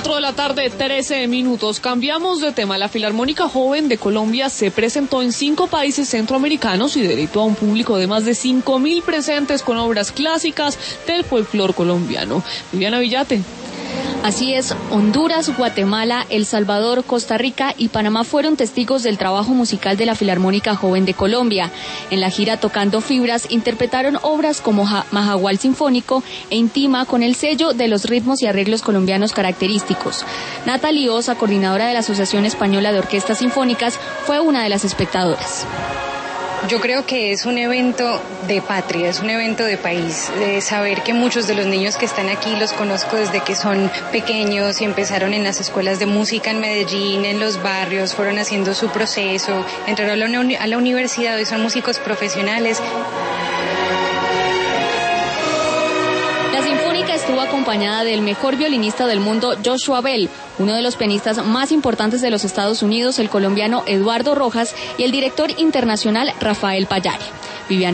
4 de la tarde, 13 minutos. Cambiamos de tema. La Filarmónica Joven de Colombia se presentó en 5 países centroamericanos y deleitó a un público de más de 5.000 presentes con obras clásicas del folclore colombiano. Viviana Villate. Así es, Honduras, Guatemala, El Salvador, Costa Rica y Panamá fueron testigos del trabajo musical de la Filarmónica Joven de Colombia. En la gira Tocando Fibras interpretaron obras como Majagual Sinfónico e Intima con el sello de los ritmos y arreglos colombianos característicos. Natalie Osa, coordinadora de la Asociación Española de Orquestas Sinfónicas, fue una de las espectadoras. Yo creo que es un evento de patria, es un evento de país, de saber que muchos de los niños que están aquí los conozco desde que son pequeños y empezaron en las escuelas de música en Medellín, en los barrios, fueron haciendo su proceso, entraron a la universidad y son músicos profesionales. La Sinfónica estuvo acompañada del mejor violinista del mundo, Joshua Bell, uno de los pianistas más importantes de los Estados Unidos, el colombiano Eduardo Rojas, y el director internacional Rafael Payari. Viviana